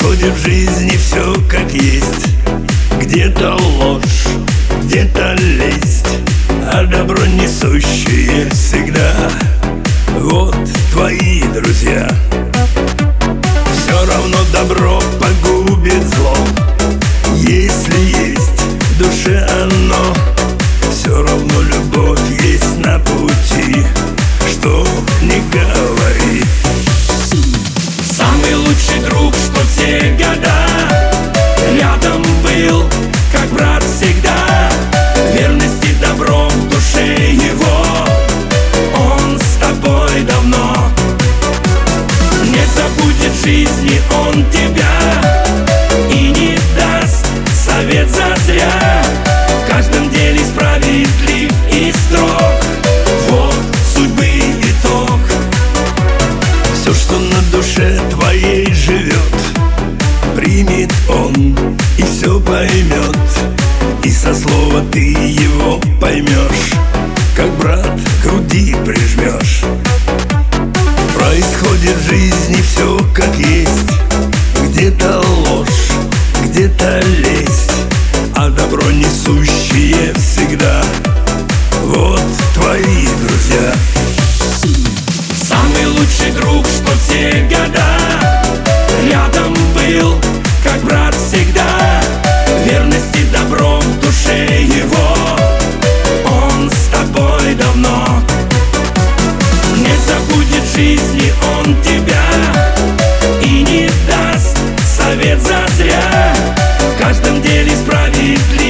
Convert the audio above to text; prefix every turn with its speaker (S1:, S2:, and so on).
S1: Происходит в жизни все как есть. Где-то ложь, где-то лесть, а добро несущие всегда вот твои друзья. Все равно добро погубит зло, если есть в душе оно. Все равно любовь есть на пути, что не говори.
S2: Самый лучший друг, что все года рядом был, как брат всегда. Верность и добро в душе его, он с тобой давно. Не забудет в жизни он тебя и не даст совет зазря. В каждом деле справедлив и строг, вот судьбы итог.
S1: Все, что на душе твоей живет, примет он и все поймет. И со слова ты его поймешь, как брат к груди прижмешь. Происходит в жизни все как есть. Где-то ложь, где-то лесть, а добро несущие всегда вот твои друзья.
S2: Самый лучший друг, что все года рядом был, как брат всегда. Верность и добро в душе его, он с тобой давно. Не забудет в жизни он тебя и не даст совет зазря. В каждом деле справедлив